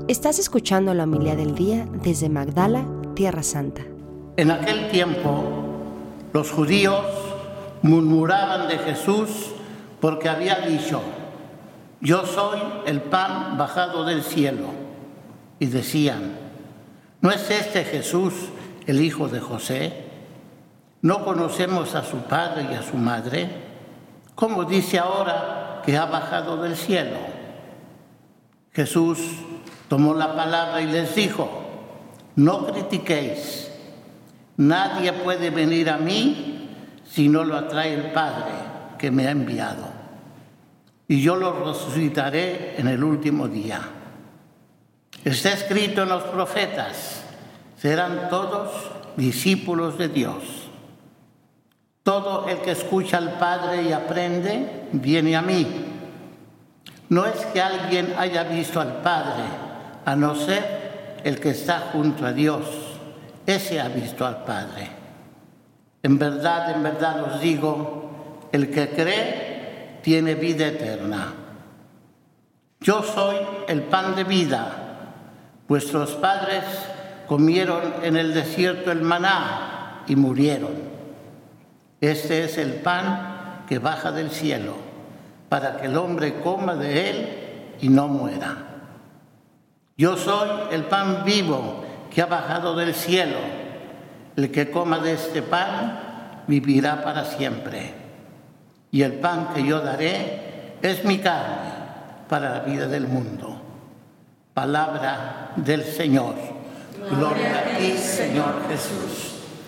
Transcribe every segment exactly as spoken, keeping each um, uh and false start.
Estás escuchando la homilía del día desde Magdala, Tierra Santa. En aquel tiempo, los judíos murmuraban de Jesús porque había dicho: yo soy el pan bajado del cielo. Y decían: ¿no es este Jesús el hijo de José? ¿No conocemos a su padre y a su madre? ¿Cómo dice ahora que ha bajado del cielo? Jesús tomó la palabra y les dijo: no critiquéis. Nadie puede venir a mí si no lo atrae el Padre que me ha enviado. Y yo lo resucitaré en el último día. Está escrito en los profetas: serán todos discípulos de Dios. Todo el que escucha al Padre y aprende, viene a mí. No es que alguien haya visto al Padre, a no ser el que está junto a Dios. Ese ha visto al Padre. En verdad, en verdad os digo, el que cree tiene vida eterna. Yo soy el pan de vida. Vuestros padres comieron en el desierto el maná y murieron. Este es el pan que baja del cielo, para que el hombre coma de él y no muera. Yo soy el pan vivo que ha bajado del cielo. El que coma de este pan vivirá para siempre. Y el pan que yo daré es mi carne para la vida del mundo. Palabra del Señor. Gloria a ti, Señor Jesús.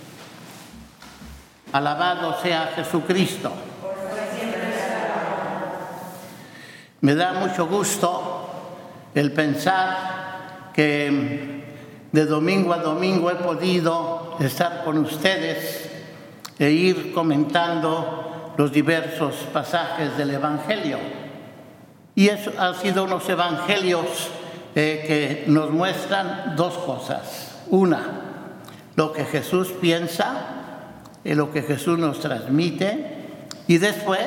Alabado sea Jesucristo. Me da mucho gusto el pensar que de domingo a domingo he podido estar con ustedes e ir comentando los diversos pasajes del Evangelio. Y eso han sido unos evangelios eh, que nos muestran dos cosas. Una, lo que Jesús piensa, eh, lo que Jesús nos transmite, y después,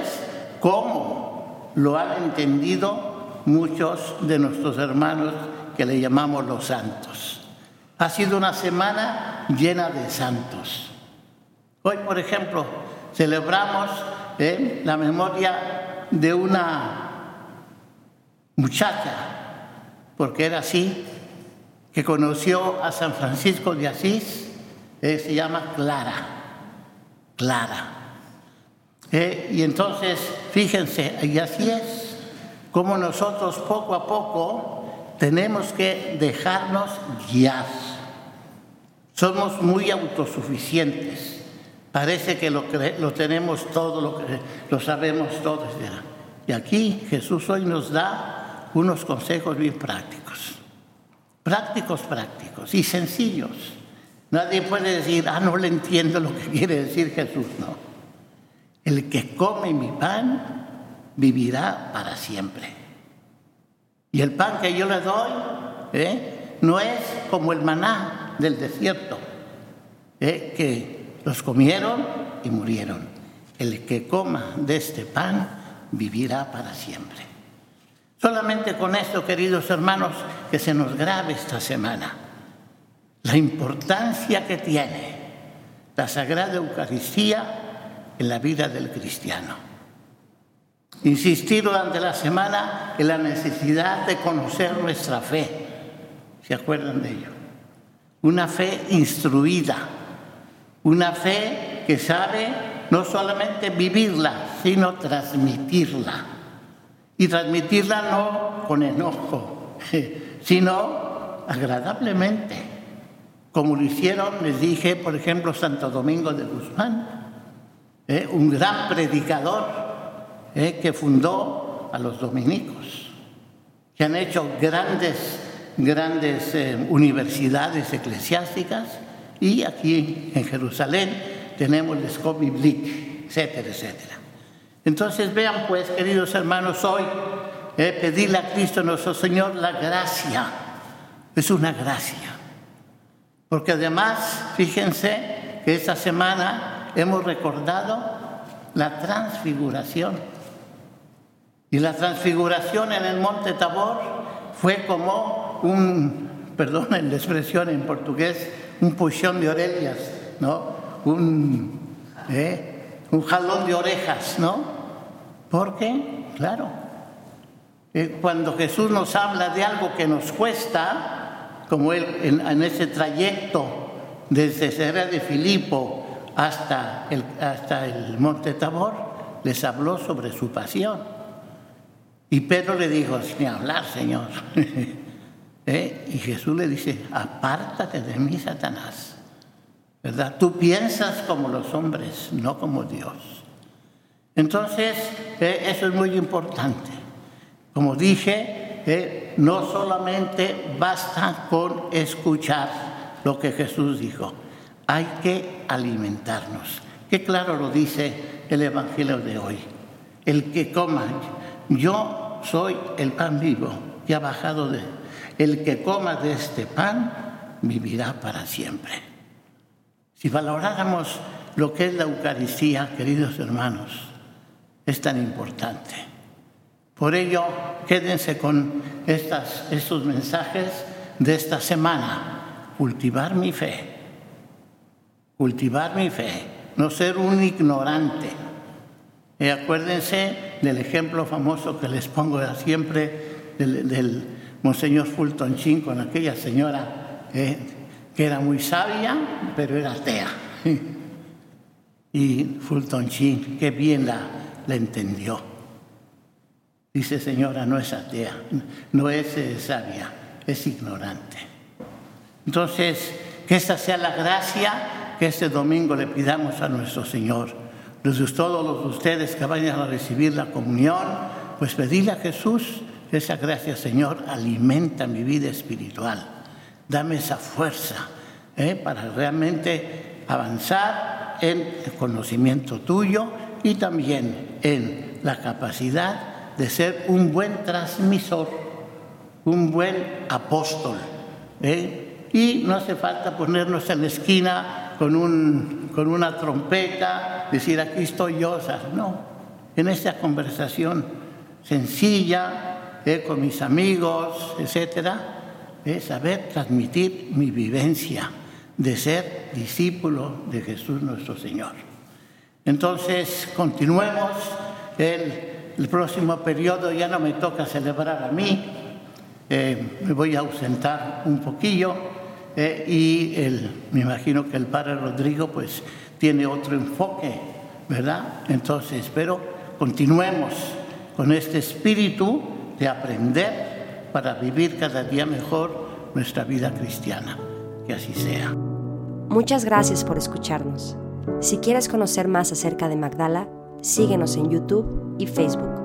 cómo lo han entendido muchos de nuestros hermanos que le llamamos los santos. Ha sido una semana llena de santos. Hoy, por ejemplo, celebramos eh, la memoria de una muchacha, porque era así, que conoció a San Francisco de Asís, eh, se llama Clara. Clara. Eh, y entonces, fíjense, y así es como nosotros poco a poco tenemos que dejarnos guiar. Somos muy autosuficientes. Parece que lo, cre- lo tenemos todo, lo, que, lo sabemos todo. Y aquí Jesús hoy nos da unos consejos bien prácticos. Prácticos, prácticos y sencillos. Nadie puede decir: ah, no le entiendo lo que quiere decir Jesús. No. El que come mi pan vivirá para siempre. Y el pan que yo le doy ¿eh? no es como el maná del desierto, ¿eh? que los comieron y murieron. El que coma de este pan vivirá para siempre. Solamente con esto, queridos hermanos, que se nos grabe esta semana la importancia que tiene la Sagrada Eucaristía en la vida del cristiano. Insistir durante la semana en la necesidad de conocer nuestra fe. ¿Se acuerdan de ello? Una fe instruida, una fe que sabe no solamente vivirla, sino transmitirla. Y transmitirla no con enojo, sino agradablemente. Como lo hicieron, les dije, por ejemplo, Santo Domingo de Guzmán, ¿eh? un gran predicador ¿eh? que fundó a los dominicos, que han hecho grandes, grandes eh, universidades eclesiásticas, y aquí en Jerusalén tenemos la Escola Bíblica, etcétera, etcétera. Entonces vean pues, queridos hermanos, hoy eh, pedirle a Cristo nuestro Señor la gracia. Es una gracia. Porque además, fíjense que esta semana hemos recordado la transfiguración. Y la transfiguración en el Monte Tabor fue como dio un, perdonen la expresión en portugués, un puxón de orellas, ¿no? Un, ¿eh? un jalón de orejas, ¿no? Porque, claro, eh, cuando Jesús nos habla de algo que nos cuesta, como él en, en ese trayecto desde Cesarea de Filipo hasta el, hasta el Monte Tabor, les habló sobre su pasión. Y Pedro le dijo, sin hablar, Señor. ¿Eh? Y Jesús le dice, apártate de mí, Satanás. ¿Verdad? Tú piensas como los hombres, no como Dios. Entonces, eh, eso es muy importante. Como dije, eh, no solamente basta con escuchar lo que Jesús dijo, hay que alimentarnos. Qué claro lo dice el Evangelio de hoy. El que coma, yo soy el pan vivo que ha bajado de... El que coma de este pan vivirá para siempre. Si valoráramos lo que es la Eucaristía, queridos hermanos, es tan importante. Por ello, quédense con estas, estos mensajes de esta semana. Cultivar mi fe. Cultivar mi fe. No ser un ignorante. Y acuérdense del ejemplo famoso que les pongo siempre del, del Monseñor Fulton Sheen con aquella señora eh, que era muy sabia, pero era atea. Y Fulton Sheen, qué bien la, la entendió. Dice, señora, no es atea, no es eh, sabia, es ignorante. Entonces, que esta sea la gracia que este domingo le pidamos a nuestro Señor. Los de todos los de ustedes que vayan a recibir la comunión, pues pedirle a Jesús esa gracia, Señor, alimenta mi vida espiritual. Dame esa fuerza ¿eh? para realmente avanzar en el conocimiento tuyo y también en la capacidad de ser un buen transmisor, un buen apóstol. ¿eh? Y no hace falta ponernos en la esquina con, un, con una trompeta, decir aquí estoy yo. O sea, no, en esta conversación sencilla, eh, con mis amigos, etcétera, eh, saber transmitir mi vivencia de ser discípulo de Jesús nuestro Señor. Entonces, continuemos. El, el próximo periodo ya no me toca celebrar a mí, eh, me voy a ausentar un poquillo eh, y el, me imagino que el Padre Rodrigo pues tiene otro enfoque, ¿verdad? Entonces, pero continuemos con este espíritu de aprender para vivir cada día mejor nuestra vida cristiana. Que así sea. Muchas gracias por escucharnos. Si quieres conocer más acerca de Magdala, síguenos en YouTube y Facebook.